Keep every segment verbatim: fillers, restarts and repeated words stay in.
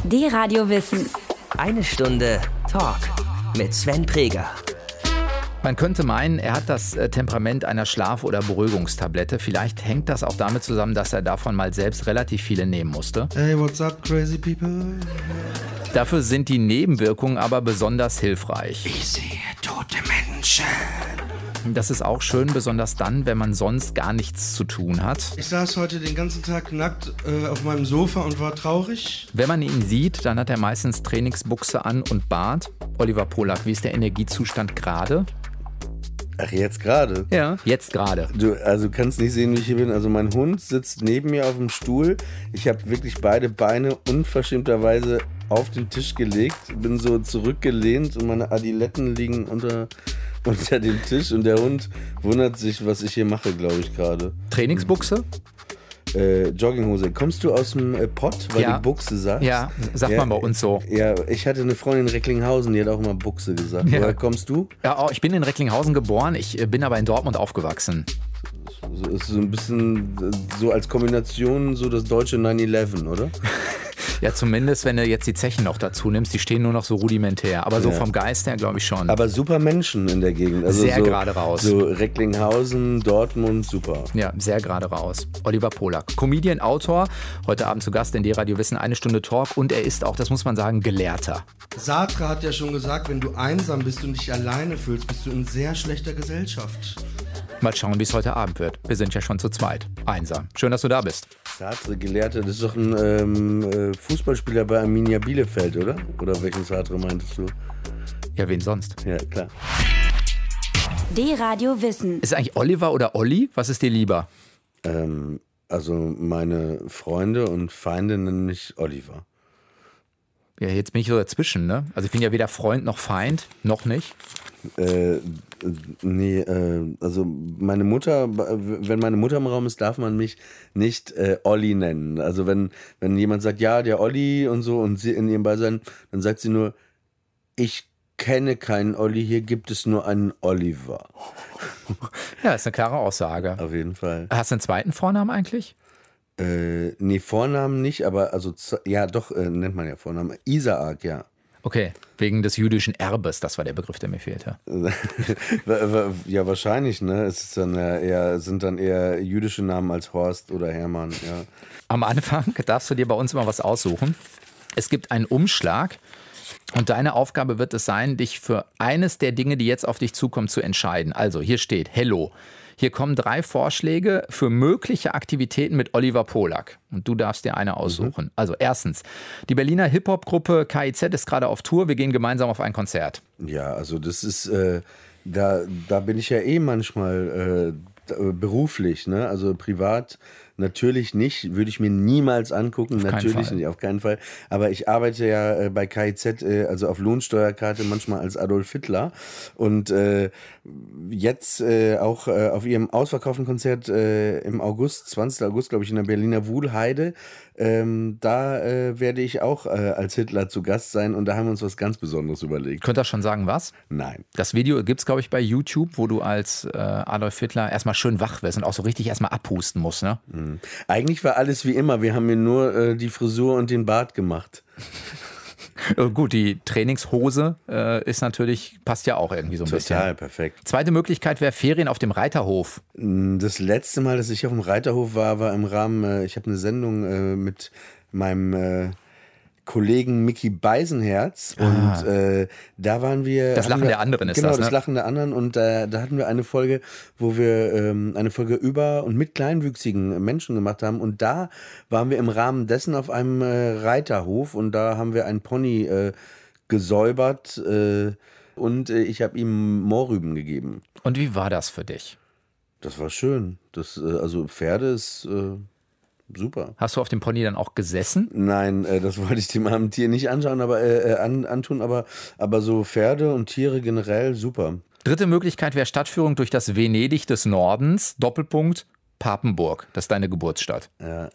D-Radio Wissen. Eine Stunde Talk mit Sven Preger. Man könnte meinen, er hat das Temperament einer Schlaf- oder Beruhigungstablette. Vielleicht hängt das auch damit zusammen, dass er davon mal selbst relativ viele nehmen musste. Hey, what's up, crazy people? Dafür sind die Nebenwirkungen aber besonders hilfreich. Ich sehe tote Menschen. Das ist auch schön, besonders dann, wenn man sonst gar nichts zu tun hat. Ich saß heute den ganzen Tag nackt äh, auf meinem Sofa und war traurig. Wenn man ihn sieht, dann hat er meistens Trainingsbuchse an und Bart. Oliver Polak, wie ist der Energiezustand gerade? Ach, jetzt gerade? Ja, jetzt gerade. Du, also kannst nicht sehen, wie ich hier bin. Also mein Hund sitzt neben mir auf dem Stuhl. Ich habe wirklich beide Beine unverschämterweise auf den Tisch gelegt. Bin so zurückgelehnt und meine Adiletten liegen unter, unter dem Tisch. Und der Hund wundert sich, was ich hier mache, glaube ich, gerade. Trainingsbuchse? Äh, Jogginghose. Kommst du aus dem äh, Pott, weil Ja. die Buchse sagt? Ja, sagt Ja, man bei uns so. Ja, ich hatte eine Freundin in Recklinghausen, die hat auch immer Buchse gesagt. Ja. Woher kommst du? Ja, oh, ich bin in Recklinghausen geboren, ich äh, bin aber in Dortmund aufgewachsen. So, ist so ein bisschen äh, so als Kombination so das deutsche nine eleven, oder? Ja, zumindest, wenn du jetzt die Zechen noch dazu nimmst, die stehen nur noch so rudimentär. Aber so Ja. vom Geist her, glaube ich schon. Aber super Menschen in der Gegend. Also Sehr so, gerade raus. So Recklinghausen, Dortmund, super. Ja, sehr gerade raus. Oliver Polak, Comedian, Autor, heute Abend zu Gast in D-Radio Wissen, eine Stunde Talk. Und er ist auch, das muss man sagen, Gelehrter. Sartre hat ja schon gesagt, wenn du einsam bist und dich alleine fühlst, bist du in sehr schlechter Gesellschaft. Mal schauen, wie es heute Abend wird. Wir sind ja schon zu zweit. Einsam. Schön, dass du da bist. Sartre, Gelehrter, das ist doch ein ähm, äh, Fußballspieler bei Arminia Bielefeld, oder? Oder welchen Sartre meintest du? Ja, wen sonst? Ja, klar. D-Radio Wissen. Ist es eigentlich Oliver oder Olli? Was ist dir lieber? Ähm, also meine Freunde und Feinde nennen mich Oliver. Ja, jetzt bin ich so dazwischen, ne? Also ich bin ja weder Freund noch Feind, noch nicht. Äh, nee, äh, also meine Mutter, wenn meine Mutter im Raum ist, darf man mich nicht äh, Olli nennen. Also wenn, wenn jemand sagt, ja, der Olli und so und sie in ihrem Beisein, dann sagt sie nur, ich kenne keinen Olli, hier gibt es nur einen Oliver. Ja, ist eine klare Aussage. Auf jeden Fall. Hast du einen zweiten Vornamen eigentlich? Äh, nee, Vornamen nicht, aber also, ja doch, äh, nennt man ja Vornamen. Isaak, ja. Okay, wegen des jüdischen Erbes, das war der Begriff, der mir fehlte. Ja, wahrscheinlich, ne? Es ist dann eher, sind dann eher jüdische Namen als Horst oder Hermann, ja. Am Anfang darfst du dir bei uns immer was aussuchen. Es gibt einen Umschlag und deine Aufgabe wird es sein, dich für eines der Dinge, die jetzt auf dich zukommen, zu entscheiden. Also, hier steht Hello. Hier kommen drei Vorschläge für mögliche Aktivitäten mit Oliver Polak. Und du darfst dir eine aussuchen. Mhm. Also erstens, die Berliner Hip-Hop-Gruppe K I Z ist gerade auf Tour. Wir gehen gemeinsam auf ein Konzert. Ja, also das ist, äh, da, da bin ich ja eh manchmal äh, beruflich, ne? Also privat natürlich nicht, würde ich mir niemals angucken, Auf keinen natürlich Fall. nicht, auf keinen Fall. Aber ich arbeite ja äh, bei K I Z, äh, also auf Lohnsteuerkarte, manchmal als Adolf Hitler. Und äh, jetzt äh, auch äh, auf ihrem ausverkauften Konzert äh, im August, zwanzigsten August, glaube ich, in der Berliner Wuhlheide, ähm, da äh, werde ich auch äh, als Hitler zu Gast sein und da haben wir uns was ganz Besonderes überlegt. Könnt ihr schon sagen, was? Nein. Das Video gibt es, glaube ich, bei YouTube, wo du als äh, Adolf Hitler erstmal schön wach wirst und auch so richtig erstmal abhusten musst, ne? Mhm. Eigentlich war alles wie immer. Wir haben mir nur äh, die Frisur und den Bart gemacht. Äh, Gut, die Trainingshose äh, ist natürlich, passt ja auch irgendwie so ein bisschen. Total perfekt. Zweite Möglichkeit wäre Ferien auf dem Reiterhof. Das letzte Mal, dass ich auf dem Reiterhof war, war im Rahmen, äh, ich habe eine Sendung äh, mit meinem äh, Kollegen Micky Beisenherz und Ah. äh, da waren wir... Das haben Lachen wir, der anderen ist genau, das, Genau, ne? das Lachen der anderen und äh, da hatten wir eine Folge, wo wir ähm, eine Folge über und mit kleinwüchsigen Menschen gemacht haben und da waren wir im Rahmen dessen auf einem äh, Reiterhof und da haben wir einen Pony äh, gesäubert äh, und äh, ich habe ihm Mohrrüben gegeben. Und wie war das für dich? Das war schön. Das, äh, also Pferde ist... Äh, Super. Hast du auf dem Pony dann auch gesessen? Nein, äh, das wollte ich dem armen Tier nicht anschauen, aber äh, an, antun, aber, aber so Pferde und Tiere generell super. Dritte Möglichkeit wäre Stadtführung durch das Venedig des Nordens, Doppelpunkt, Papenburg. Das ist deine Geburtsstadt. Ja.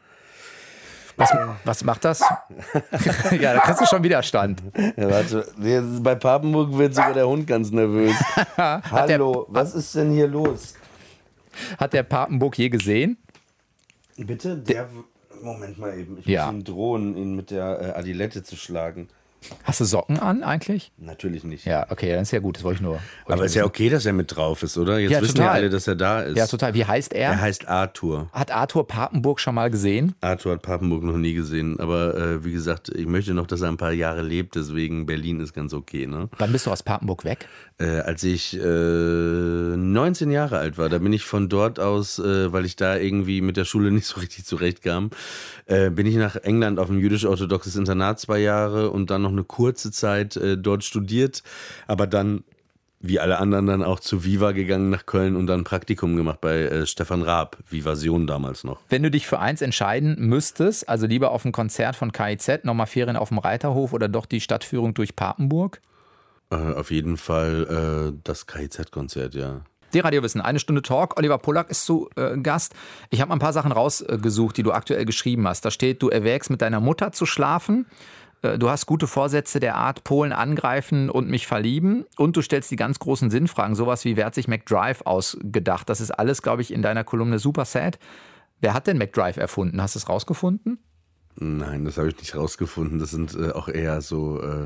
Was, was macht das? Ja, da kriegst du schon Widerstand. Ja, warte, bei Papenburg wird sogar der Hund ganz nervös. Hallo, der, was ist denn hier los? Hat der Papenburg je gesehen? Bitte? Der, Moment mal eben. Ich Ja. muss ihm drohen, ihn mit der äh, Adilette zu schlagen. Hast du Socken an eigentlich? Natürlich nicht. Ja, okay, dann ist ja gut, das wollte ich nur. wollte ich Aber nur ist ja wissen. okay, dass er mit drauf ist, oder? Jetzt Ja, wissen total. ja alle, dass er da ist. Ja, total. Wie heißt er? Er heißt Arthur. Hat Arthur Papenburg schon mal gesehen? Arthur hat Papenburg noch nie gesehen. Aber äh, wie gesagt, ich möchte noch, dass er ein paar Jahre lebt. Deswegen Berlin ist ganz okay. Ne? Wann bist du aus Papenburg weg? Äh, als ich äh, neunzehn Jahre alt war, da bin ich von dort aus, äh, weil ich da irgendwie mit der Schule nicht so richtig zurechtkam, äh, bin ich nach England auf ein jüdisch-orthodoxes Internat zwei Jahre und dann noch eine kurze Zeit äh, dort studiert, aber dann, wie alle anderen, dann auch zu Viva gegangen nach Köln und dann ein Praktikum gemacht bei äh, Stefan Raab, Vivasion damals noch. Wenn du dich für eins entscheiden müsstest, also lieber auf ein Konzert von K I Z, nochmal Ferien auf dem Reiterhof oder doch die Stadtführung durch Papenburg? Äh, auf jeden Fall äh, das K I Z-Konzert, ja. Die Radiowissen, eine Stunde Talk. Oliver Pollack ist zu äh, Gast. Ich habe mal ein paar Sachen rausgesucht, die du aktuell geschrieben hast. Da steht, du erwägst mit deiner Mutter zu schlafen. Äh, du hast gute Vorsätze der Art Polen angreifen und mich verlieben. Und du stellst die ganz großen Sinnfragen. Sowas wie, wer hat sich McDrive ausgedacht? Das ist alles, glaube ich, in deiner Kolumne super sad. Wer hat denn McDrive erfunden? Hast du es rausgefunden? Nein, das habe ich nicht rausgefunden. Das sind äh, auch eher so äh,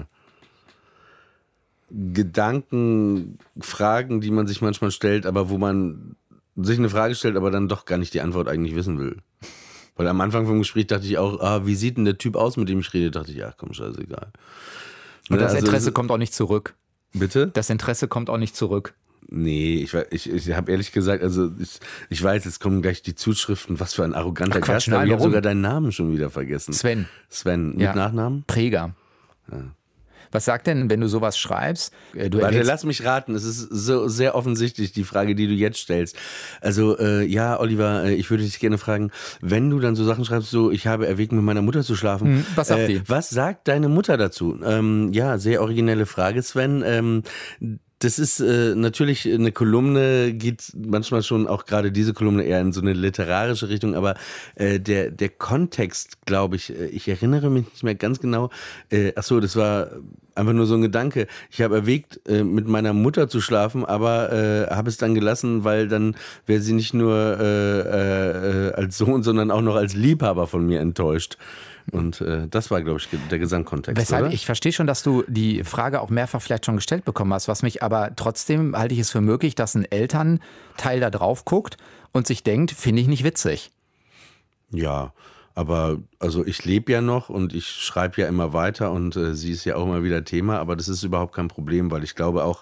Gedanken, Fragen, die man sich manchmal stellt, aber wo man sich eine Frage stellt, aber dann doch gar nicht die Antwort eigentlich wissen will. Weil am Anfang vom Gespräch dachte ich auch, ah, wie sieht denn der Typ aus, mit dem ich rede? Dachte ich, ach komm, scheißegal. Und das Also, Interesse kommt auch nicht zurück. Bitte? Das Interesse kommt auch nicht zurück. Nee, ich, ich, ich habe ehrlich gesagt, also ich, ich weiß, jetzt kommen gleich die Zuschriften, was für ein arroganter Ach, Quatsch, Gast, aber nein, ich habe warum? sogar deinen Namen schon wieder vergessen. Sven. Sven, mit Ja. Nachnamen? Präger. Was sagt denn, wenn du sowas schreibst? Äh, Du Warte, erwägst- lass mich raten. Es ist so sehr offensichtlich, die Frage, die du jetzt stellst. Also, äh, ja, Oliver, äh, ich würde dich gerne fragen, wenn du dann so Sachen schreibst, so, ich habe erwägt, mit meiner Mutter zu schlafen. Hm, was sagt äh, die? Was sagt deine Mutter dazu? Ähm, ja, sehr originelle Frage, Sven. Ähm, Das ist äh, natürlich eine Kolumne, geht manchmal schon auch gerade diese Kolumne eher in so eine literarische Richtung, aber äh, der, der Kontext, glaube ich, äh, ich erinnere mich nicht mehr ganz genau. Äh, ach so, das war einfach nur so ein Gedanke. Ich habe erwägt, äh, mit meiner Mutter zu schlafen, aber äh, habe es dann gelassen, weil dann wäre sie nicht nur äh, äh, als Sohn, sondern auch noch als Liebhaber von mir enttäuscht. Und äh, das war, glaube ich, der Gesamtkontext. Weshalb, oder? ich verstehe schon, dass du die Frage auch mehrfach vielleicht schon gestellt bekommen hast, was mich aber trotzdem halte ich es für möglich, dass ein Elternteil da drauf guckt und sich denkt, finde ich nicht witzig. Ja, aber also ich lebe ja noch und ich schreibe ja immer weiter und äh, sie ist ja auch immer wieder Thema, aber das ist überhaupt kein Problem, weil ich glaube auch,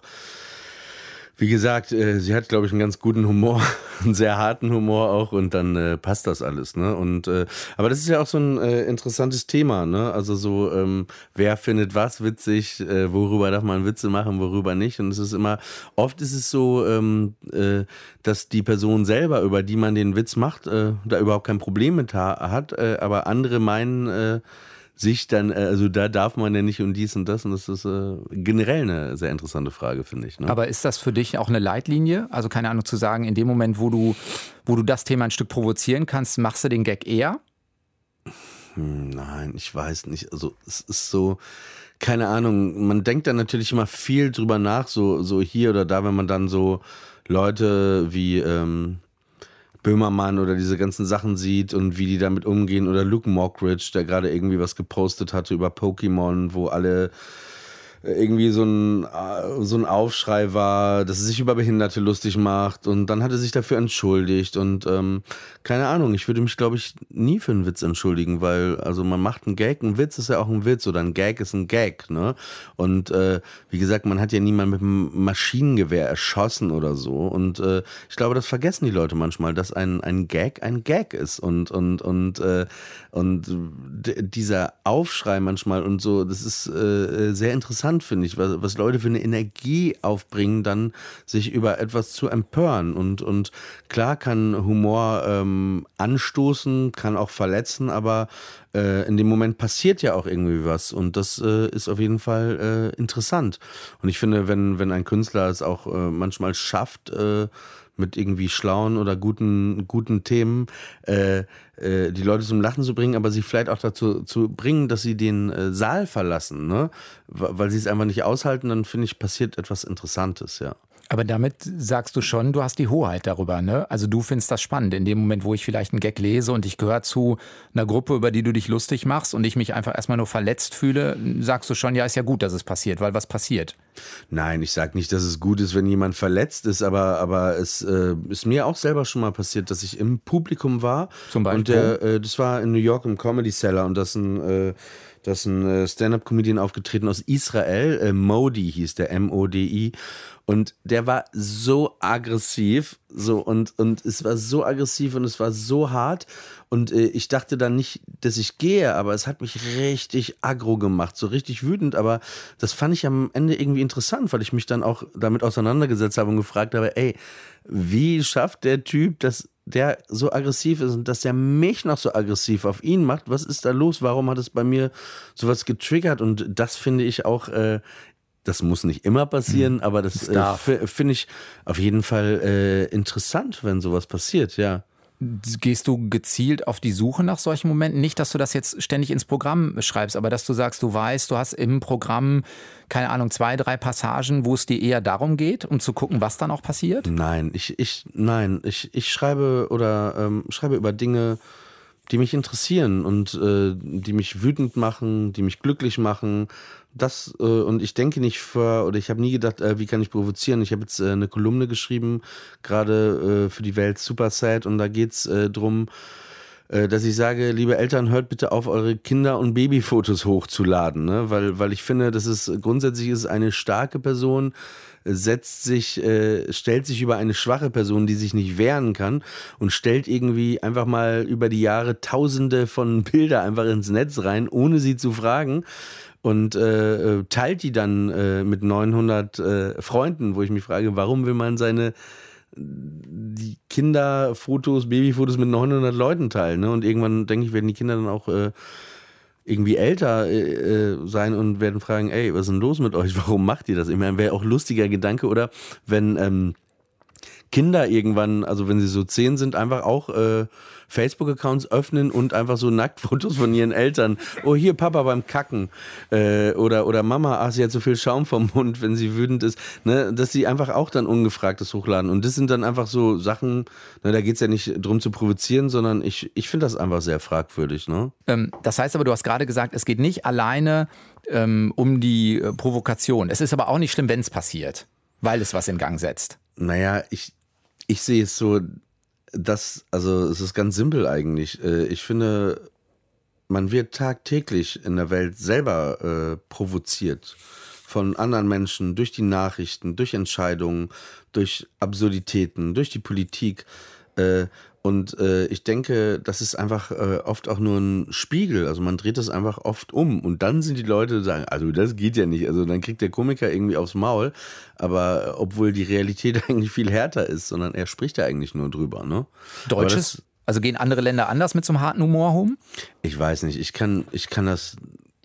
wie gesagt, äh, sie hat, glaube ich, einen ganz guten Humor, einen sehr harten Humor auch und dann äh, passt das alles, ne? Und äh, aber das ist ja auch so ein äh, interessantes Thema, ne? Also so, ähm, wer findet was witzig, äh, worüber darf man Witze machen, worüber nicht? Und es ist immer, oft ist es so, ähm, äh, dass die Person selber, über die man den Witz macht, äh, da überhaupt kein Problem mit ha- hat, äh, aber andere meinen, äh, sich dann, äh, also da darf man ja nicht und dies und das und das ist äh, generell eine sehr interessante Frage, finde ich. Ne? Aber ist das für dich auch eine Leitlinie? Also keine Ahnung zu sagen, in dem Moment, wo du, wo du das Thema ein Stück provozieren kannst, machst du den Gag eher? Hm, nein, ich weiß nicht. Also es ist so, keine Ahnung, man denkt dann natürlich immer viel drüber nach, so, so hier oder da, wenn man dann so Leute wie ähm, Böhmermann oder diese ganzen Sachen sieht und wie die damit umgehen oder Luke Mockridge, der gerade irgendwie was gepostet hatte über Pokémon, wo alle irgendwie so ein, so ein Aufschrei war, dass er sich über Behinderte lustig macht und dann hat er sich dafür entschuldigt und ähm, keine Ahnung, ich würde mich, glaube ich, nie für einen Witz entschuldigen, weil also man macht einen Gag, ein Witz ist ja auch ein Witz oder ein Gag ist ein Gag, ne? Und äh, wie gesagt, man hat ja niemanden mit einem Maschinengewehr erschossen oder so und äh, ich glaube, das vergessen die Leute manchmal, dass ein, ein Gag ein Gag ist und und und äh, und d- dieser Aufschrei manchmal und so, das ist äh, sehr interessant, finde ich, was, was Leute für eine Energie aufbringen, dann sich über etwas zu empören. Und, und klar kann Humor ähm, anstoßen, kann auch verletzen, aber äh, in dem Moment passiert ja auch irgendwie was. Und das äh, ist auf jeden Fall äh, interessant. Und ich finde, wenn, wenn ein Künstler es auch äh, manchmal schafft, äh, mit irgendwie schlauen oder guten, guten Themen äh, äh, die Leute zum Lachen zu bringen, aber sie vielleicht auch dazu zu bringen, dass sie den äh, Saal verlassen, ne? Weil sie es einfach nicht aushalten, dann finde ich, passiert etwas Interessantes, ja. Aber damit sagst du schon, du hast die Hoheit darüber, ne? Also du findest das spannend. In dem Moment, wo ich vielleicht einen Gag lese und ich gehöre zu einer Gruppe, über die du dich lustig machst und ich mich einfach erstmal nur verletzt fühle, sagst du schon, ja, ist ja gut, dass es passiert, weil was passiert? Nein, ich sage nicht, dass es gut ist, wenn jemand verletzt ist, aber, aber es äh, ist mir auch selber schon mal passiert, dass ich im Publikum war. Zum Beispiel? Und der, äh, das war in New York im Comedy Cellar und das ein... Äh, Das ist ein Stand-Up-Comedian aufgetreten aus Israel, äh, Modi hieß der, M O D I. Und der war so aggressiv, so und, und es war so aggressiv und es war so hart. Und äh, ich dachte dann nicht, dass ich gehe, aber es hat mich richtig aggro gemacht, so richtig wütend. Aber das fand ich am Ende irgendwie interessant, weil ich mich dann auch damit auseinandergesetzt habe und gefragt habe, ey, wie schafft der Typ das, der so aggressiv ist und dass der mich noch so aggressiv auf ihn macht? Was ist da los? Warum hat es bei mir sowas getriggert? Und das finde ich auch, äh, das muss nicht immer passieren, aber das äh, f- finde ich auf jeden Fall äh, interessant, wenn sowas passiert, ja. Gehst du gezielt auf die Suche nach solchen Momenten? Nicht, dass du das jetzt ständig ins Programm schreibst, aber dass du sagst, du weißt, du hast im Programm, keine Ahnung, zwei, drei Passagen, wo es dir eher darum geht, um zu gucken, was dann auch passiert? Nein, ich, ich, nein, ich, ich schreibe oder ähm, schreibe über Dinge, die mich interessieren und äh, die mich wütend machen, die mich glücklich machen. Das äh, und ich denke nicht für, oder ich habe nie gedacht, äh, wie kann ich provozieren. Ich habe jetzt äh, eine Kolumne geschrieben, gerade äh, für die Welt Super Sad, und da geht's äh, drum, äh, dass ich sage, liebe Eltern, hört bitte auf, eure Kinder- und Babyfotos hochzuladen, ne? Weil, weil ich finde, das ist grundsätzlich ist eine starke Person, setzt sich, äh, stellt sich über eine schwache Person, die sich nicht wehren kann, und stellt irgendwie einfach mal über die Jahre Tausende von Bilder einfach ins Netz rein, ohne sie zu fragen. Und äh, teilt die dann äh, mit neunhundert äh, Freunden, wo ich mich frage, warum will man seine die Kinderfotos, Babyfotos mit neunhundert Leuten teilen, ne? Und irgendwann, denke ich, werden die Kinder dann auch äh, irgendwie älter äh, sein und werden fragen, ey, was ist denn los mit euch? Warum macht ihr das? Ich meine, wäre auch ein lustiger Gedanke, oder wenn ähm, Kinder irgendwann, also wenn sie so zehn sind, einfach auch äh, Facebook-Accounts öffnen und einfach so Nacktfotos von ihren Eltern. Oh, hier Papa beim Kacken. Äh, oder, oder Mama, ach, sie hat so viel Schaum vom Mund, wenn sie wütend ist. Ne? Dass sie einfach auch dann Ungefragtes hochladen. Und das sind dann einfach so Sachen, ne, da geht es ja nicht drum zu provozieren, sondern ich, ich finde das einfach sehr fragwürdig. Ne? Ähm, das heißt aber, du hast gerade gesagt, es geht nicht alleine ähm, um die äh, Provokation. Es ist aber auch nicht schlimm, wenn es passiert, weil es was in Gang setzt. Naja, ich, ich sehe es so, dass, also es ist ganz simpel eigentlich. Ich finde, man wird tagtäglich in der Welt selber äh, provoziert von anderen Menschen, durch die Nachrichten, durch Entscheidungen, durch Absurditäten, durch die Politik. Äh, Und äh, ich denke, das ist einfach äh, oft auch nur ein Spiegel. Also man dreht das einfach oft um. Und dann sind die Leute, die sagen, also das geht ja nicht. Also dann kriegt der Komiker irgendwie aufs Maul. Aber obwohl die Realität eigentlich viel härter ist, sondern er spricht ja eigentlich nur drüber. Ne? Deutsches? Das, also gehen andere Länder anders mit so einem harten Humor um? Ich weiß nicht. Ich kann, ich kann das,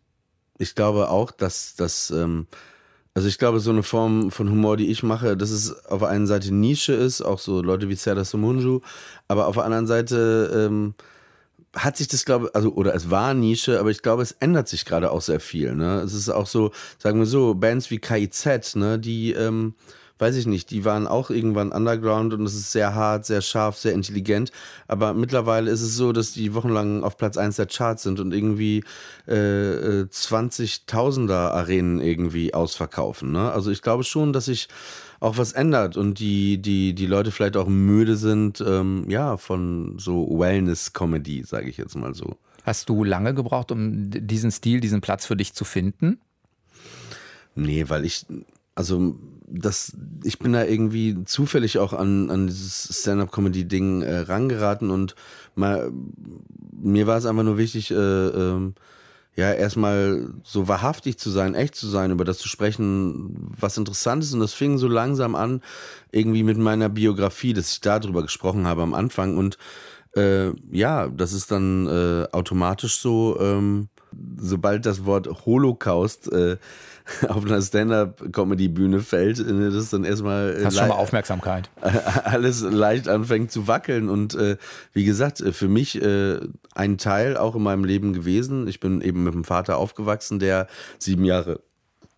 ich glaube auch, dass das... Ähm, Also ich glaube, so eine Form von Humor, die ich mache, dass es auf der einen Seite Nische ist, auch so Leute wie Serdar Somuncu, aber auf der anderen Seite ähm, hat sich das, glaube ich, also oder es war Nische, aber ich glaube, es ändert sich gerade auch sehr viel. Ne? Es ist auch so, sagen wir so, Bands wie K I Z, ne, die, ähm, weiß ich nicht, die waren auch irgendwann Underground und es ist sehr hart, sehr scharf, sehr intelligent, aber mittlerweile ist es so, dass die wochenlang auf Platz eins der Charts sind und irgendwie äh, zwanzigtausender Arenen irgendwie ausverkaufen. Ne? Also ich glaube schon, dass sich auch was ändert und die, die, die Leute vielleicht auch müde sind, ähm, ja, von so Wellness-Comedy, sage ich jetzt mal so. Hast du lange gebraucht, um diesen Stil, diesen Platz für dich zu finden? Nee, weil ich... Also das, ich bin da irgendwie zufällig auch an, an dieses Stand-Up-Comedy-Ding äh, rangeraten und mal, mir war es einfach nur wichtig, äh, äh, ja, erstmal so wahrhaftig zu sein, echt zu sein, über das zu sprechen, was interessant ist. Und das fing so langsam an, irgendwie mit meiner Biografie, dass ich darüber gesprochen habe am Anfang. Und äh, ja, das ist dann äh, automatisch so, ähm, sobald das Wort Holocaust äh, auf einer Stand-Up-Comedy-Bühne fällt, das ist dann erstmal hast schon mal Aufmerksamkeit. Alles leicht anfängt zu wackeln und äh, wie gesagt, für mich äh, ein Teil auch in meinem Leben gewesen. Ich bin eben mit einem Vater aufgewachsen, der sieben Jahre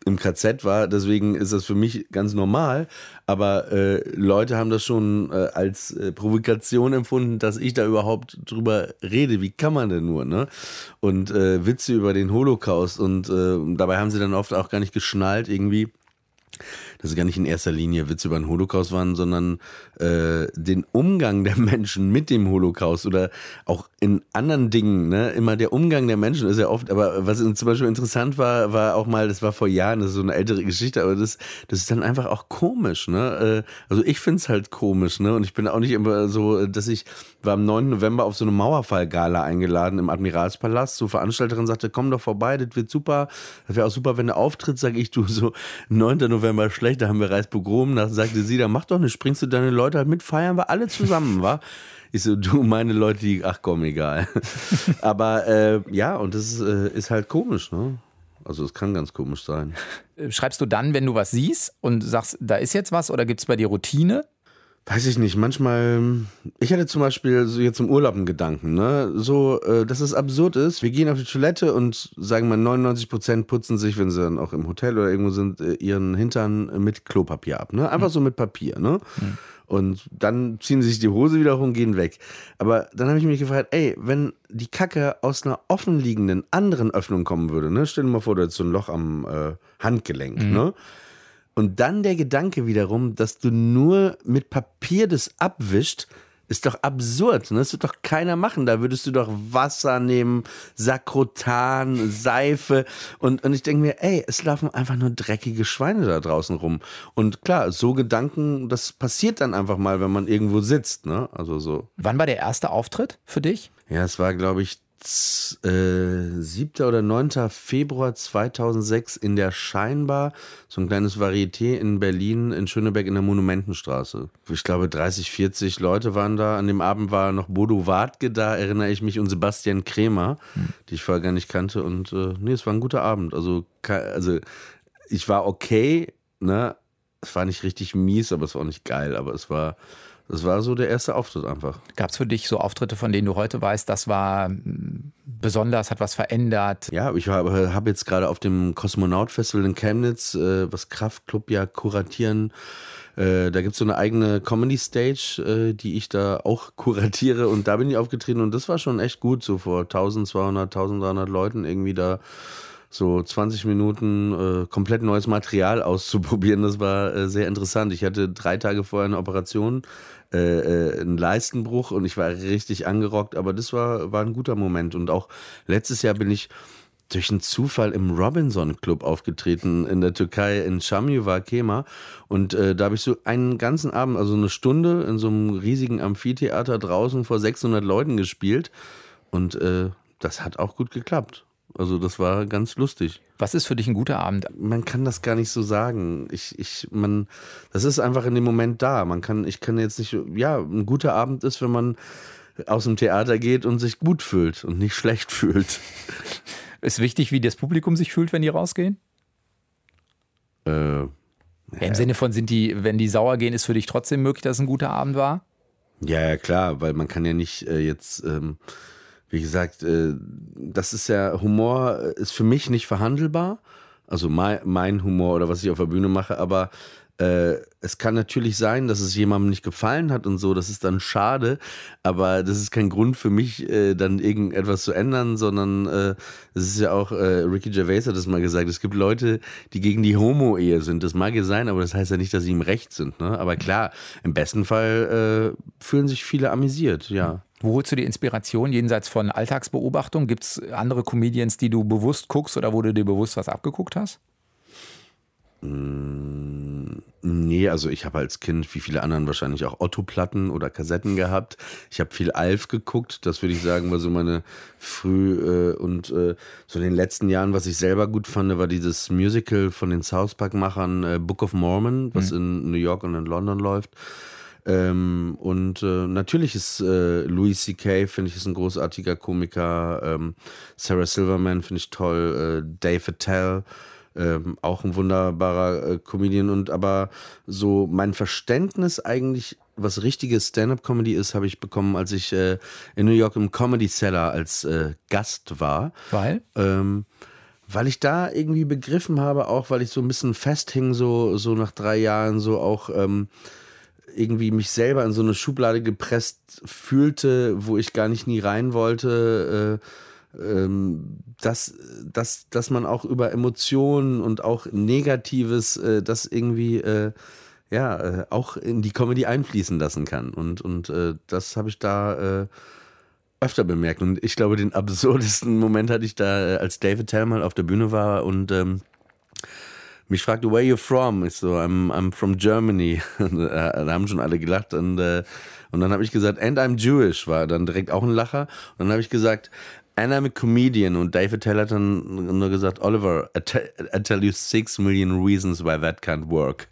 im K Z war, deswegen ist das für mich ganz normal, aber äh, Leute haben das schon äh, als äh, Provokation empfunden, dass ich da überhaupt drüber rede, wie kann man denn nur, ne? Und äh, Witze über den Holocaust und äh, dabei haben sie dann oft auch gar nicht geschnallt irgendwie, dass es gar nicht in erster Linie Witze über den Holocaust waren, sondern äh, den Umgang der Menschen mit dem Holocaust oder auch in anderen Dingen, ne? Immer der Umgang der Menschen ist ja oft, aber was zum Beispiel interessant war, war auch mal, das war vor Jahren, das ist so eine ältere Geschichte, aber das, das ist dann einfach auch komisch, ne? Also ich finde es halt komisch, ne? Und ich bin auch nicht immer so, dass ich war am neunten November auf so eine Mauerfall-Gala eingeladen im Admiralspalast. So Veranstalterin sagte, komm doch vorbei, das wird super. Das wäre auch super, wenn du auftrittst, sage ich, du, so neunten November schlecht, da haben wir Reichspogrom. Da sagte sie, da mach doch nicht, bringst du deine Leute halt mit, feiern wir alle zusammen, wa? Ich so, du, meine Leute, die, ach komm, egal. Aber äh, ja, und das ist, äh, ist halt komisch, ne? Also es kann ganz komisch sein. Schreibst du dann, wenn du was siehst und sagst, da ist jetzt was, oder gibt es bei dir Routine? Weiß ich nicht, manchmal, ich hatte zum Beispiel so jetzt im Urlaub einen Gedanken, ne, so, äh, dass es absurd ist, wir gehen auf die Toilette und sagen mal neunundneunzig Prozent putzen sich, wenn sie dann auch im Hotel oder irgendwo sind, äh, ihren Hintern mit Klopapier ab, ne, einfach mhm. so mit Papier, ne, mhm. und dann ziehen sie sich die Hose wieder hoch und gehen weg. Aber dann habe ich mich gefragt, ey, wenn die Kacke aus einer offenliegenden anderen Öffnung kommen würde, ne, stell dir mal vor, du hättest so ein Loch am äh, Handgelenk, mhm. ne, und dann der Gedanke wiederum, dass du nur mit Papier das abwischt, ist doch absurd. Ne? Das wird doch keiner machen. Da würdest du doch Wasser nehmen, Sakrotan, Seife. Und, und ich denke mir, ey, es laufen einfach nur dreckige Schweine da draußen rum. Und klar, so Gedanken, das passiert dann einfach mal, wenn man irgendwo sitzt. Ne? Also so. Wann war der erste Auftritt für dich? Ja, es war, glaube ich, Äh, siebter oder neunter Februar zweitausendsechs in der Scheinbar, so ein kleines Varieté in Berlin, in Schöneberg in der Monumentenstraße. Ich glaube dreißig, vierzig Leute waren da. An dem Abend war noch Bodo Wartke da, erinnere ich mich, und Sebastian Krämer, hm. die ich vorher gar nicht kannte. Und äh, nee, es war ein guter Abend. Also, also ich war okay, ne? Es war nicht richtig mies, aber es war auch nicht geil. Aber es war... Das war so der erste Auftritt einfach. Gab es für dich so Auftritte, von denen du heute weißt, das war besonders, hat was verändert? Ja, ich habe hab jetzt gerade auf dem Kosmonaut-Festival in Chemnitz, äh, was Kraftklub ja kuratieren, äh, da gibt es so eine eigene Comedy-Stage, äh, die ich da auch kuratiere, und da bin ich aufgetreten und das war schon echt gut, so vor zwölfhundert, dreizehnhundert Leuten irgendwie da so zwanzig Minuten äh, komplett neues Material auszuprobieren. Das war äh, sehr interessant. Ich hatte drei Tage vorher eine Operation, äh, äh, einen Leistenbruch, und ich war richtig angerockt, aber das war, war ein guter Moment. Und auch letztes Jahr bin ich durch einen Zufall im Robinson Club aufgetreten in der Türkei, in Çamlıurfa, Kema, und äh, da habe ich so einen ganzen Abend, also eine Stunde in so einem riesigen Amphitheater draußen vor sechshundert Leuten gespielt, und äh, das hat auch gut geklappt. Also das war ganz lustig. Was ist für dich ein guter Abend? Man kann das gar nicht so sagen. Ich, ich, man, das ist einfach in dem Moment da. Man kann, ich kann jetzt nicht, ja, ein guter Abend ist, wenn man aus dem Theater geht und sich gut fühlt und nicht schlecht fühlt. Ist wichtig, wie das Publikum sich fühlt, wenn die rausgehen? Äh, ja, Im Sinne von, sind die, wenn die sauer gehen, ist für dich trotzdem möglich, dass es ein guter Abend war? Ja, ja, klar, weil man kann ja nicht äh, jetzt... Ähm, Wie gesagt, das ist ja, Humor ist für mich nicht verhandelbar, also mein, mein Humor oder was ich auf der Bühne mache, aber äh, es kann natürlich sein, dass es jemandem nicht gefallen hat und so, das ist dann schade, aber das ist kein Grund für mich, äh, dann irgendetwas zu ändern, sondern äh, es ist ja auch, äh, Ricky Gervais hat das mal gesagt, es gibt Leute, die gegen die Homo-Ehe sind, das mag ja sein, aber das heißt ja nicht, dass sie im Recht sind, ne? Aber klar, im besten Fall äh, fühlen sich viele amüsiert, ja. Wo holst du die Inspiration jenseits von Alltagsbeobachtung? Gibt es andere Comedians, die du bewusst guckst oder wo du dir bewusst was abgeguckt hast? Nee, also ich habe als Kind, wie viele anderen wahrscheinlich, auch Otto-Platten oder Kassetten gehabt. Ich habe viel Alf geguckt, das würde ich sagen, war so meine früh äh, und äh, so in den letzten Jahren, was ich selber gut fand, war dieses Musical von den South Park-Machern äh, Book of Mormon, was mhm. in New York und in London läuft. Ähm, und äh, natürlich ist äh, Louis C K, finde ich, ist ein großartiger Komiker. Ähm, Sarah Silverman finde ich toll. Äh, Dave Attell, ähm, auch ein wunderbarer äh, Comedian. Und aber so mein Verständnis eigentlich, was richtige Stand-up-Comedy ist, habe ich bekommen, als ich äh, in New York im Comedy Cellar als äh, Gast war. Weil? Ähm, weil ich da irgendwie begriffen habe, auch weil ich so ein bisschen festhing, so, so nach drei Jahren, so auch ähm, irgendwie mich selber in so eine Schublade gepresst fühlte, wo ich gar nicht nie rein wollte, äh, ähm, dass, dass, dass man auch über Emotionen und auch Negatives, äh, das irgendwie äh, ja, äh, auch in die Comedy einfließen lassen kann. Und, und äh, das habe ich da äh, öfter bemerkt. Und ich glaube, den absurdesten Moment hatte ich da, als David Tell mal auf der Bühne war und ähm, mich fragte, where you from? Ich so, I'm, I'm from Germany. Da haben schon alle gelacht. Und, äh, und dann habe ich gesagt, and I'm Jewish, war dann direkt auch ein Lacher. Und dann habe ich gesagt, and I'm a comedian. Und David Tell hat dann nur gesagt, Oliver, I, te- I tell you six million reasons why that can't work.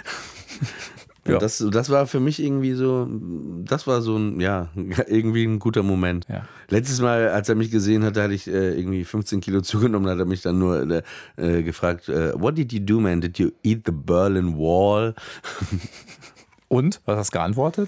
Ja. Das, das war für mich irgendwie so, das war so ein, ja, irgendwie ein guter Moment. Ja. Letztes Mal, als er mich gesehen hat, da hatte ich äh, irgendwie fünfzehn Kilo zugenommen, hat er mich dann nur äh, äh, gefragt, äh, what did you do, man? Did you eat the Berlin Wall? Und? Was hast du geantwortet?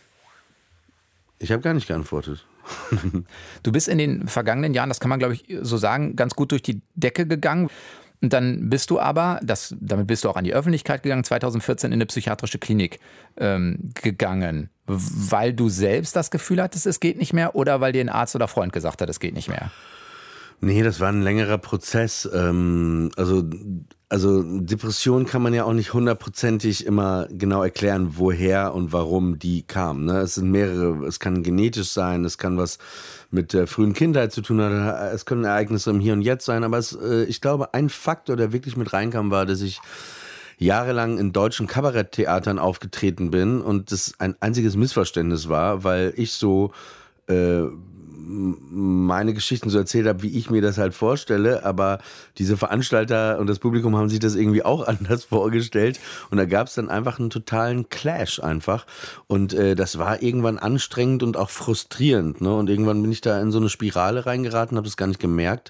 Ich habe gar nicht geantwortet. Du bist in den vergangenen Jahren, das kann man glaube ich so sagen, ganz gut durch die Decke gegangen. Und dann bist du aber, das, damit bist du auch an die Öffentlichkeit gegangen, zwanzig vierzehn in eine psychiatrische Klinik ähm, gegangen. Weil du selbst das Gefühl hattest, es geht nicht mehr oder weil dir ein Arzt oder Freund gesagt hat, es geht nicht mehr? Nee, das war ein längerer Prozess. Ähm, also, also Depression kann man ja auch nicht hundertprozentig immer genau erklären, woher und warum die kam. Ne? Es sind mehrere, es kann genetisch sein, es kann was mit der frühen Kindheit zu tun haben, es können Ereignisse im Hier und Jetzt sein, aber es, äh, ich glaube, ein Faktor, der wirklich mit reinkam, war, dass ich jahrelang in deutschen Kabaretttheatern aufgetreten bin und das ein einziges Missverständnis war, weil ich so äh, meine Geschichten so erzählt habe, wie ich mir das halt vorstelle, aber diese Veranstalter und das Publikum haben sich das irgendwie auch anders vorgestellt und da gab es dann einfach einen totalen Clash einfach und äh, das war irgendwann anstrengend und auch frustrierend, ne? Und irgendwann bin ich da in so eine Spirale reingeraten, habe das gar nicht gemerkt.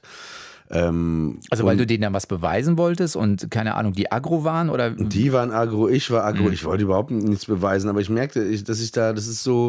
Ähm, also weil du denen dann was beweisen wolltest und keine Ahnung, die aggro waren oder? Die waren aggro, ich war aggro, mhm. Ich wollte überhaupt nichts beweisen, aber ich merkte, ich, dass ich da, das ist so,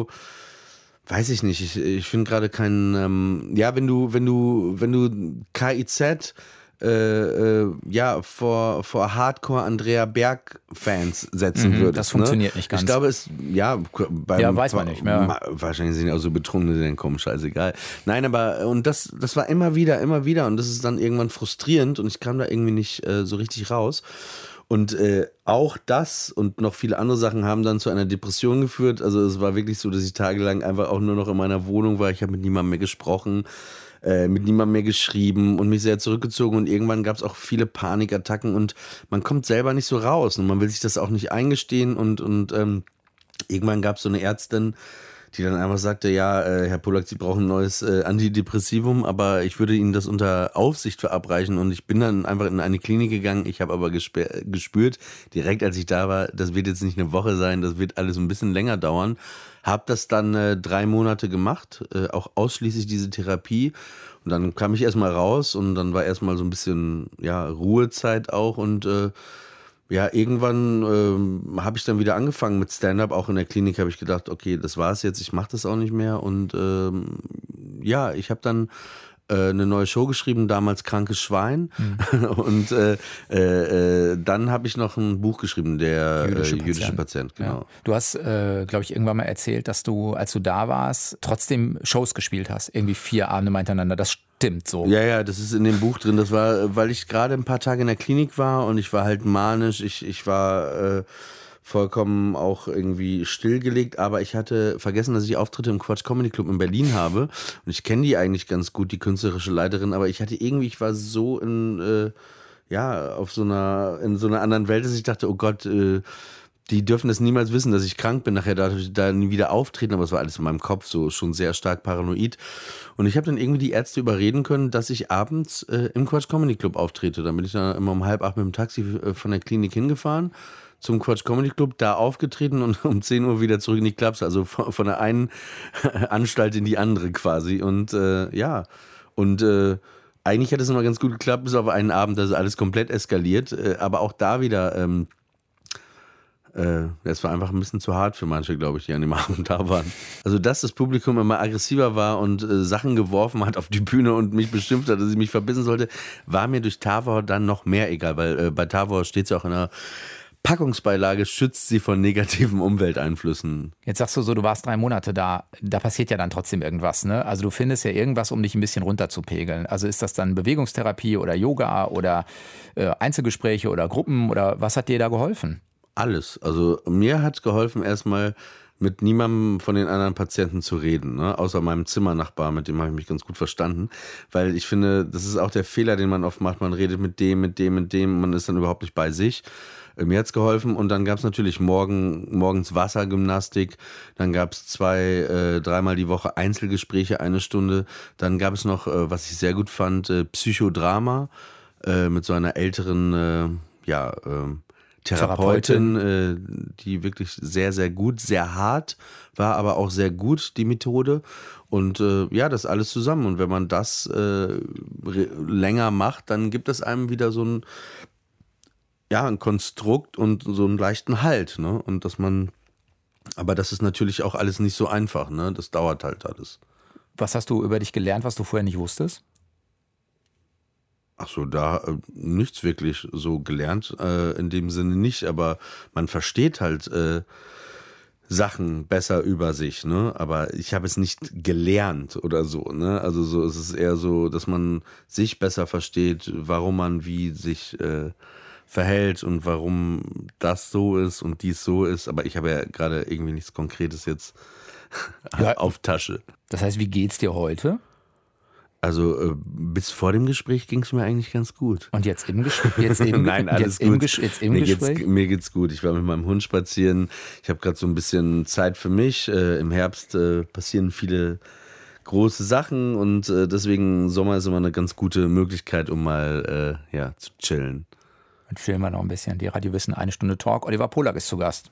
weiß ich nicht, ich, ich finde gerade keinen, ähm, ja, wenn du, wenn du, wenn du K I Z äh, äh, ja, vor, vor Hardcore Andrea Berg-Fans setzen mhm, würdest. Das funktioniert ne? nicht ganz. Ich glaube, es, ja, beim, ja, weiß man nicht mehr. Wahrscheinlich sind die auch so betrunken, die dann kommen, scheißegal. Nein, aber, und das, das war immer wieder, immer wieder und das ist dann irgendwann frustrierend und ich kam da irgendwie nicht äh, so richtig raus. Und äh, auch das und noch viele andere Sachen haben dann zu einer Depression geführt. Also es war wirklich so, dass ich tagelang einfach auch nur noch in meiner Wohnung war. Ich habe mit niemandem mehr gesprochen, äh, mit niemandem mehr geschrieben und mich sehr zurückgezogen. Und irgendwann gab es auch viele Panikattacken und man kommt selber nicht so raus. Und man will sich das auch nicht eingestehen. Und, und ähm, irgendwann gab es so eine Ärztin, die dann einfach sagte, ja, äh, Herr Polak, Sie brauchen ein neues äh, Antidepressivum, aber ich würde Ihnen das unter Aufsicht verabreichen und ich bin dann einfach in eine Klinik gegangen, ich habe aber gesp- gespürt, direkt als ich da war, das wird jetzt nicht eine Woche sein, das wird alles ein bisschen länger dauern, habe das dann äh, drei Monate gemacht, äh, auch ausschließlich diese Therapie und dann kam ich erstmal raus und dann war erstmal so ein bisschen, ja, Ruhezeit auch und äh, ja, irgendwann ähm, habe ich dann wieder angefangen mit Stand-up. Auch in der Klinik habe ich gedacht, okay, das war's jetzt, ich mache das auch nicht mehr. Und ähm, ja, ich habe dann äh, eine neue Show geschrieben, damals Krankes Schwein. Mhm. Und äh, äh, dann habe ich noch ein Buch geschrieben, der jüdische, äh, jüdische Patient. Patient genau. Ja. Du hast, äh, glaube ich, irgendwann mal erzählt, dass du, als du da warst, trotzdem Shows gespielt hast. Irgendwie vier Abende mal hintereinander. Das stimmt so. Ja, ja, das ist in dem Buch drin. Das war, weil ich gerade ein paar Tage in der Klinik war und ich war halt manisch. Ich, ich war äh, vollkommen auch irgendwie stillgelegt, aber ich hatte vergessen, dass ich Auftritte im Quatsch Comedy Club in Berlin habe. Und ich kenne die eigentlich ganz gut, die künstlerische Leiterin, aber ich hatte irgendwie, ich war so in, äh, ja, auf so einer, in so einer anderen Welt, dass ich dachte, oh Gott, äh, die dürfen das niemals wissen, dass ich krank bin, nachher da, da nie wieder auftreten, aber es war alles in meinem Kopf so schon sehr stark paranoid. Und ich habe dann irgendwie die Ärzte überreden können, dass ich abends äh, im Quatsch Comedy Club auftrete. Dann bin ich dann immer um halb acht mit dem Taxi äh, von der Klinik hingefahren, zum Quatsch Comedy Club, da aufgetreten und um zehn Uhr wieder zurück in die Clubs, also von, von der einen Anstalt in die andere quasi. Und äh, ja, und äh, eigentlich hat es immer ganz gut geklappt, bis auf einen Abend, da ist alles komplett eskaliert. Äh, aber auch da wieder... Ähm, äh, es war einfach ein bisschen zu hart für manche, glaube ich, die an dem Abend da waren. Also, dass das Publikum immer aggressiver war und äh, Sachen geworfen hat auf die Bühne und mich beschimpft hat, dass ich mich verbissen sollte, war mir durch Tavor dann noch mehr egal, weil äh, bei Tavor steht es ja auch in der Packungsbeilage, schützt sie von negativen Umwelteinflüssen. Jetzt sagst du so, du warst drei Monate da, da passiert ja dann trotzdem irgendwas, ne? Also du findest ja irgendwas, um dich ein bisschen runterzupegeln. Also ist das dann Bewegungstherapie oder Yoga oder äh, Einzelgespräche oder Gruppen oder was hat dir da geholfen? Alles. Also mir hat geholfen, erstmal mit niemandem von den anderen Patienten zu reden, ne? Außer meinem Zimmernachbar, mit dem habe ich mich ganz gut verstanden, weil ich finde, das ist auch der Fehler, den man oft macht, man redet mit dem, mit dem, mit dem, man ist dann überhaupt nicht bei sich. Mir hat's geholfen und dann gab's natürlich morgen, morgens Wassergymnastik, dann gab's zwei, äh, dreimal die Woche Einzelgespräche, eine Stunde, dann gab es noch, äh, was ich sehr gut fand, äh, Psychodrama äh, mit so einer älteren, äh, ja, äh, Therapeutin, äh, die wirklich sehr, sehr gut, sehr hart war, aber auch sehr gut, die Methode. Und äh, ja, das alles zusammen. Und wenn man das äh, re- länger macht, dann gibt es einem wieder so ein, ja, ein Konstrukt und so einen leichten Halt, ne? Und dass man, aber das ist natürlich auch alles nicht so einfach, ne? Das dauert halt alles. Was hast du über dich gelernt, was du vorher nicht wusstest? Ach so, da äh, nichts wirklich so gelernt, äh, in dem Sinne nicht, aber man versteht halt äh, Sachen besser über sich, ne? Aber ich habe es nicht gelernt oder so, ne? Also so ist es eher so, dass man sich besser versteht, warum man wie sich äh, verhält und warum das so ist und dies so ist. Aber ich habe ja gerade irgendwie nichts Konkretes jetzt ja, auf Tasche. Das heißt, wie geht's dir heute? Also äh, bis vor dem Gespräch ging es mir eigentlich ganz gut. Und jetzt im Gespräch? Jetzt im, Nein, alles jetzt im gut. Ges- jetzt im mir, Gespräch? geht's, mir geht's gut. Ich war mit meinem Hund spazieren. Ich habe gerade so ein bisschen Zeit für mich. Äh, Im Herbst äh, passieren viele große Sachen und äh, deswegen Sommer ist immer eine ganz gute Möglichkeit, um mal äh, ja, zu chillen. Dann chillen wir noch ein bisschen. Die Radio Wissen, eine Stunde Talk. Oliver Polak ist zu Gast.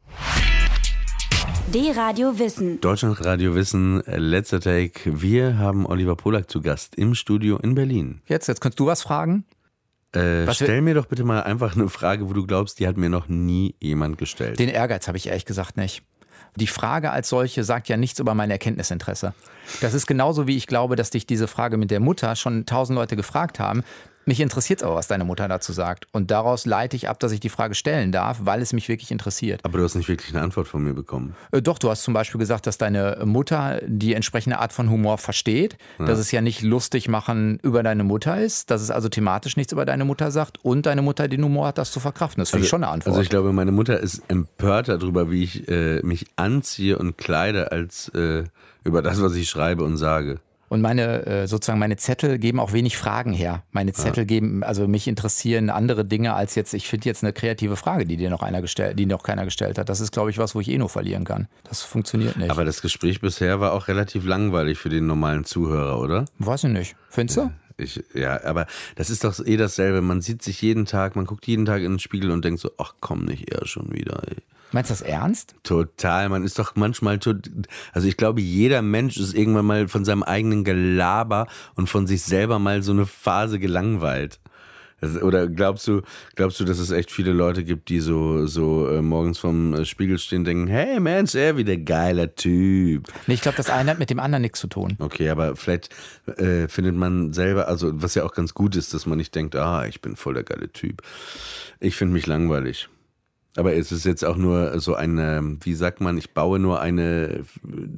D-Radio Wissen. Deutschland Radio Wissen, letzter Take. Wir haben Oliver Polak zu Gast im Studio in Berlin. Jetzt, jetzt könntest du was fragen? Äh, Was stell wir- mir doch bitte mal einfach eine Frage, wo du glaubst, die hat mir noch nie jemand gestellt. Den Ehrgeiz habe ich ehrlich gesagt nicht. Die Frage als solche sagt ja nichts über mein Erkenntnisinteresse. Das ist genauso wie ich glaube, dass dich diese Frage mit der Mutter schon tausend Leute gefragt haben. Mich interessiert es aber, was deine Mutter dazu sagt. Und daraus leite ich ab, dass ich die Frage stellen darf, weil es mich wirklich interessiert. Aber du hast nicht wirklich eine Antwort von mir bekommen. Äh, Doch, du hast zum Beispiel gesagt, dass deine Mutter die entsprechende Art von Humor versteht, ja. Dass es ja nicht lustig machen über deine Mutter ist, dass es also thematisch nichts über deine Mutter sagt und deine Mutter den Humor hat, das zu verkraften. Das finde also, ich schon eine Antwort. Also ich glaube, meine Mutter ist empörter darüber, wie ich äh, mich anziehe und kleide, als äh, über das, was ich schreibe und sage. Und meine, äh, sozusagen meine Zettel geben auch wenig Fragen her. Meine Zettel ja. geben, also mich interessieren andere Dinge als jetzt, ich finde jetzt eine kreative Frage, die dir noch einer gestellt, die noch keiner gestellt hat. Das ist, glaube ich, was, wo ich eh nur verlieren kann. Das funktioniert nicht. Aber das Gespräch bisher war auch relativ langweilig für den normalen Zuhörer, oder? Weiß ich nicht. Findest du? Ich, ja, aber das ist doch eh dasselbe. Man sieht sich jeden Tag, man guckt jeden Tag in den Spiegel und denkt so, ach komm, nicht eher schon wieder, ey. Meinst du das ernst? Total, man ist doch manchmal, tot, also ich glaube, jeder Mensch ist irgendwann mal von seinem eigenen Gelaber und von sich selber mal so eine Phase gelangweilt. Das, oder glaubst du, glaubst du, dass es echt viele Leute gibt, die so, so äh, morgens vorm äh, Spiegel stehen und denken, hey Mensch, er wieder geiler Typ. Nee, ich glaube, das eine hat mit dem anderen nichts zu tun. Okay, aber vielleicht äh, findet man selber, also was ja auch ganz gut ist, dass man nicht denkt, ah, ich bin voll der geile Typ. Ich finde mich langweilig. Aber es ist jetzt auch nur so eine, wie sagt man, ich baue nur eine,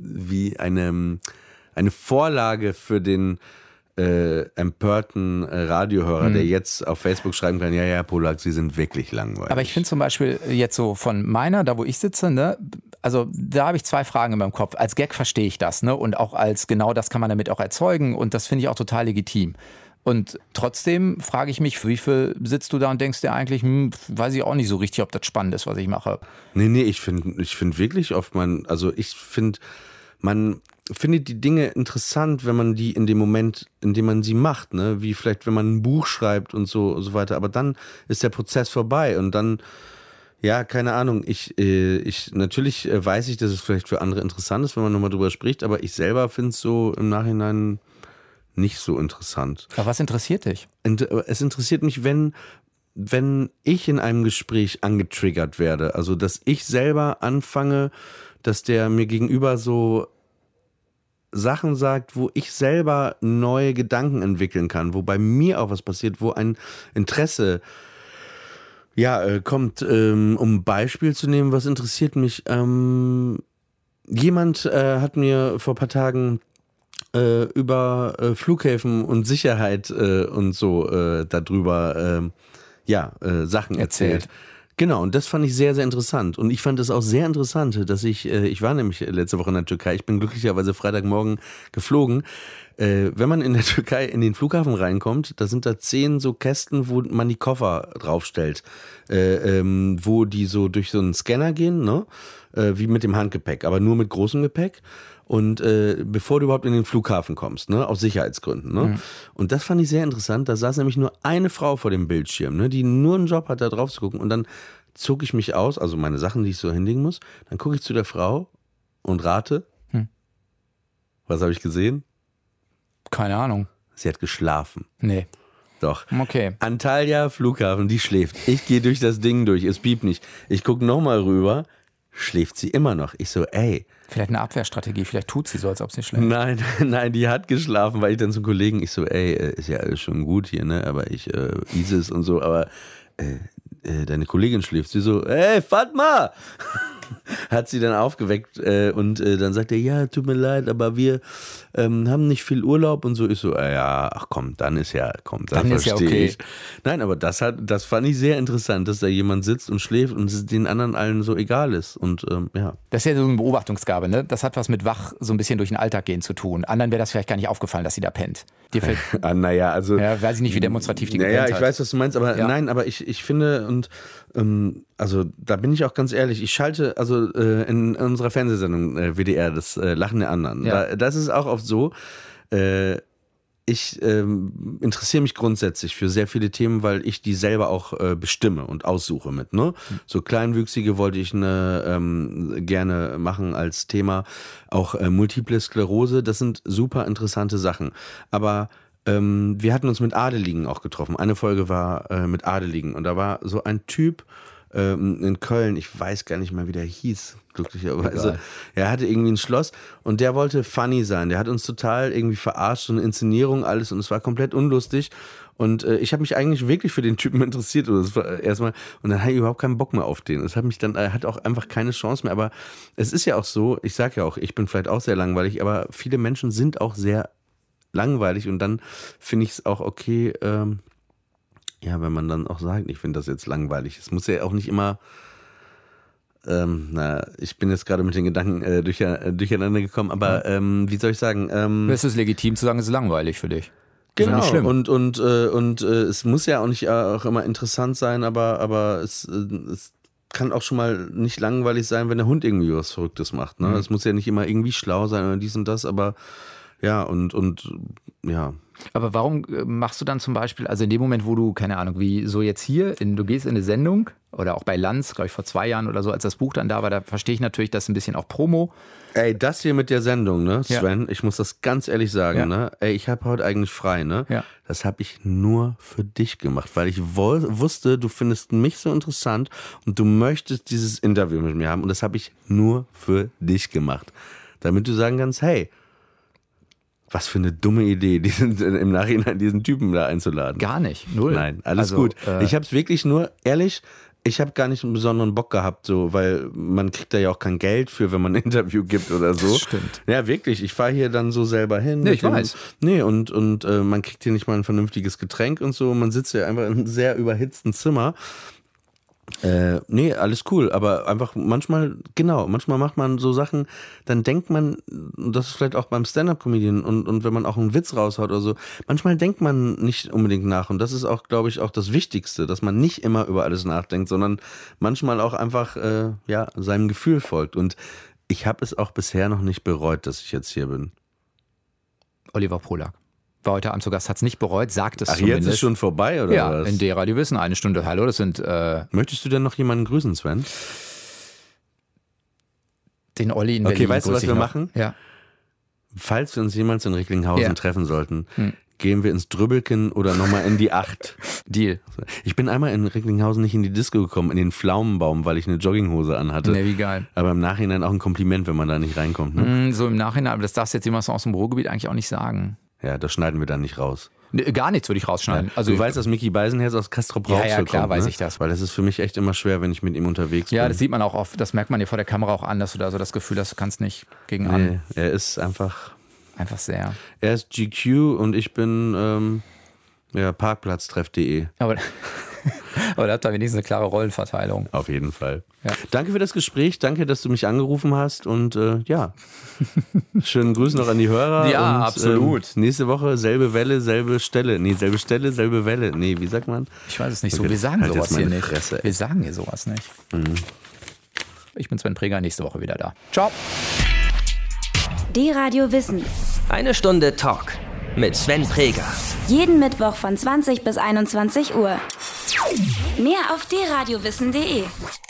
wie eine, eine Vorlage für den äh, empörten Radiohörer, mhm. der jetzt auf Facebook schreiben kann, ja, ja, Polak, Sie sind wirklich langweilig. Aber ich finde zum Beispiel jetzt so von meiner, da wo ich sitze, ne, also da habe ich zwei Fragen in meinem Kopf. Als Gag verstehe ich das, ne, und auch als genau das kann man damit auch erzeugen und das finde ich auch total legitim. Und trotzdem frage ich mich, wie viel sitzt du da und denkst dir eigentlich, hm, weiß ich auch nicht so richtig, ob das spannend ist, was ich mache. Nee, nee, ich finde ich find wirklich oft, man, also ich finde, man findet die Dinge interessant, wenn man die in dem Moment, in dem man sie macht, ne, wie vielleicht, wenn man ein Buch schreibt und so, und so weiter, aber dann ist der Prozess vorbei und dann, ja, keine Ahnung, ich, äh, ich, natürlich weiß ich, dass es vielleicht für andere interessant ist, wenn man nochmal drüber spricht, aber ich selber finde es so im Nachhinein nicht so interessant. Aber was interessiert dich? Es interessiert mich, wenn wenn ich in einem Gespräch angetriggert werde, also dass ich selber anfange, dass der mir gegenüber so Sachen sagt, wo ich selber neue Gedanken entwickeln kann, wo bei mir auch was passiert, wo ein Interesse ja, äh, kommt, ähm, um ein Beispiel zu nehmen, was interessiert mich. Ähm, jemand äh, hat mir vor ein paar Tagen äh, über äh, Flughäfen und Sicherheit äh, und so äh, darüber äh, ja, äh, Sachen erzählt. erzählt. Genau, und das fand ich sehr, sehr interessant. Und ich fand es auch sehr interessant, dass ich, äh, ich war nämlich letzte Woche in der Türkei, ich bin glücklicherweise Freitagmorgen geflogen. Äh, wenn man in der Türkei in den Flughafen reinkommt, da sind da zehn so Kästen, wo man die Koffer draufstellt, äh, ähm, wo die so durch so einen Scanner gehen, ne? Äh, wie mit dem Handgepäck, aber nur mit großem Gepäck. Und äh, bevor du überhaupt in den Flughafen kommst, ne, aus Sicherheitsgründen. Ne? Mhm. Und das fand ich sehr interessant. Da saß nämlich nur eine Frau vor dem Bildschirm, ne, die nur einen Job hat, da drauf zu gucken. Und dann zog ich mich aus, also meine Sachen, die ich so hinlegen muss. Dann gucke ich zu der Frau und rate. Hm. Was habe ich gesehen? Keine Ahnung. Sie hat geschlafen. Nee. Doch. Okay. Antalya Flughafen, die schläft. Ich gehe durch das Ding durch, es piept nicht. Ich gucke nochmal rüber, schläft sie immer noch. Ich so, ey. Vielleicht eine Abwehrstrategie, vielleicht tut sie so, als ob sie schläft. Nein, nein, die hat geschlafen, weil ich dann zum Kollegen, ich so, ey, ist ja alles schon gut hier, ne, aber ich, äh, Isis und so, aber äh, äh, deine Kollegin schläft. Sie so, ey, Fatma! Hat sie dann aufgeweckt äh, und äh, dann sagt er, ja, tut mir leid, aber wir ähm, haben nicht viel Urlaub und so. Ich so, äh, ja, ach komm, dann ist ja, komm, dann, dann verstehe ja okay. ich. Nein, aber das hat, das fand ich sehr interessant, dass da jemand sitzt und schläft und es den anderen allen so egal ist. Und ähm, ja. Das ist ja so eine Beobachtungsgabe, ne? Das hat was mit wach so ein bisschen durch den Alltag gehen zu tun. Anderen wäre das vielleicht gar nicht aufgefallen, dass sie da pennt. Dir fällt, ah, naja, also. Ja, weiß ich nicht, wie demonstrativ die gepennt gepennt hat. Ja, ich weiß, was du meinst, aber ja. nein, aber ich, ich finde und ähm, also da bin ich auch ganz ehrlich, ich schalte, also äh, in unserer Fernsehsendung äh, W D R, das äh, Lachen der anderen, ja. da, das ist auch oft so, äh, ich ähm, interessiere mich grundsätzlich für sehr viele Themen, weil ich die selber auch äh, bestimme und aussuche mit. Ne? So Kleinwüchsige wollte ich ne, ähm, gerne machen als Thema, auch äh, Multiple Sklerose, das sind super interessante Sachen, aber ähm, wir hatten uns mit Adeligen auch getroffen. Eine Folge war äh, mit Adeligen und da war so ein Typ ähm, in Köln, ich weiß gar nicht mehr, wie der hieß, glücklicherweise. Egal. Er hatte irgendwie ein Schloss und der wollte funny sein. Der hat uns total irgendwie verarscht, so eine Inszenierung, alles und es war komplett unlustig. Und äh, ich habe mich eigentlich wirklich für den Typen interessiert. Oder das war erstmal, und dann hatte ich überhaupt keinen Bock mehr auf den. Das hat mich dann, er hat auch einfach keine Chance mehr. Aber es ist ja auch so, ich sage ja auch, ich bin vielleicht auch sehr langweilig, aber viele Menschen sind auch sehr langweilig und dann finde ich es auch okay, ähm, ja, wenn man dann auch sagt, ich finde das jetzt langweilig. Es muss ja auch nicht immer, ähm, na, ich bin jetzt gerade mit den Gedanken äh, durch, äh, durcheinander gekommen, aber ähm, wie soll ich sagen? Ähm, es ist legitim zu sagen, es ist langweilig für dich. Genau, ist ja und, und, äh, und äh, es muss ja auch nicht äh, auch immer interessant sein, aber, aber es, äh, es kann auch schon mal nicht langweilig sein, wenn der Hund irgendwie was Verrücktes macht. Ne? Mhm. Es muss ja nicht immer irgendwie schlau sein oder dies und das, aber ja, und, und ja. Aber warum machst du dann zum Beispiel, also in dem Moment, wo du, keine Ahnung, wie so jetzt hier, in, du gehst in eine Sendung oder auch bei Lanz, glaube ich vor zwei Jahren oder so, als das Buch dann da war, da verstehe ich natürlich, dass ein bisschen auch Promo. Ey, das hier mit der Sendung, ne, Sven, ja. Ich muss das ganz ehrlich sagen, ja. ne, ey, ich habe heute eigentlich frei, ne, ja. Das habe ich nur für dich gemacht, weil ich wo- wusste, du findest mich so interessant und du möchtest dieses Interview mit mir haben und das habe ich nur für dich gemacht, damit du sagen kannst, hey, was für eine dumme Idee, diesen, im Nachhinein diesen Typen da einzuladen. Gar nicht, null. Nein, alles also, gut. Äh, ich habe es wirklich nur, ehrlich, ich habe gar nicht einen besonderen Bock gehabt, so, weil man kriegt da ja auch kein Geld für, wenn man ein Interview gibt oder so. Das stimmt. Ja, wirklich. Ich fahre hier dann so selber hin. Nee, ich dem, weiß. Nee, und, und äh, man kriegt hier nicht mal ein vernünftiges Getränk und so. Man sitzt ja einfach in einem sehr überhitzten Zimmer. Äh, nee, alles cool, aber einfach manchmal, genau, manchmal macht man so Sachen, dann denkt man, das ist vielleicht auch beim Stand-Up-Comedian und, und wenn man auch einen Witz raushaut oder so, manchmal denkt man nicht unbedingt nach und das ist auch, glaube ich, auch das Wichtigste, dass man nicht immer über alles nachdenkt, sondern manchmal auch einfach, äh, ja, seinem Gefühl folgt und ich habe es auch bisher noch nicht bereut, dass ich jetzt hier bin. Oliver Polak war heute Abend zu Gast, hat es nicht bereut, sagt es Ach, zumindest. jetzt ist schon vorbei, oder ja, was? Ja, in der Radio Wissen, eine Stunde, hallo, das sind... Äh, Möchtest du denn noch jemanden grüßen, Sven? Den Olli in Okay, Berlin. weißt du, was wir noch. machen? Ja. Falls wir uns jemals in Recklinghausen ja. treffen sollten, hm. gehen wir ins Drübbelken oder nochmal in die acht. Deal. Ich bin einmal in Recklinghausen nicht in die Disco gekommen, in den Pflaumenbaum, weil ich eine Jogginghose anhatte. Ne, wie geil. Aber im Nachhinein auch ein Kompliment, wenn man da nicht reinkommt. Ne? So im Nachhinein, aber das darfst du jetzt jemand aus dem Ruhrgebiet eigentlich auch nicht sagen. Ja, das schneiden wir dann nicht raus. Ne, gar nichts würde ich rausschneiden. Ja. Also du weißt, dass Micky Beisenherz aus Castrop-Rauxel Ja, ja, klar kommt, weiß ne? ich das. Weil das ist für mich echt immer schwer, wenn ich mit ihm unterwegs Ja, bin. das sieht man auch oft, das merkt man dir vor der Kamera auch an, dass du da so das Gefühl hast, du kannst nicht gegen an. Nee, er ist einfach... Einfach sehr. Er ist G Q und ich bin ähm, ja, parkplatztreff punkt de. Aber, aber da habt ihr wenigstens eine klare Rollenverteilung. Auf jeden Fall. Ja. Danke für das Gespräch, danke, dass du mich angerufen hast und äh, ja, schönen Gruß noch an die Hörer. Ja, und, absolut. Ähm, nächste Woche selbe Welle, selbe Stelle. Nee, selbe Stelle, selbe Welle. Nee, wie sagt man? Ich weiß es nicht so. Okay, Wir sagen halt sowas jetzt meine hier nicht. Fresse, ey. Wir sagen hier sowas nicht. Mhm. Ich bin Sven Preger, nächste Woche wieder da. Ciao. Die Radio Wissen. Eine Stunde Talk mit Sven Preger. Jeden Mittwoch von zwanzig bis einundzwanzig Uhr. Mehr auf d radio wissen punkt de.